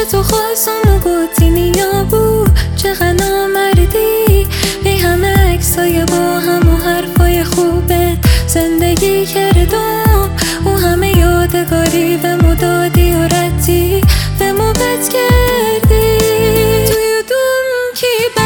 تو خواستم و گوتی نیا بود چقدر نامردی بی همه عکسای با هم و حرفای خوبت زندگی کردم و همه یادگاری به مدادی و ردی به مبت کردی توی دوم کی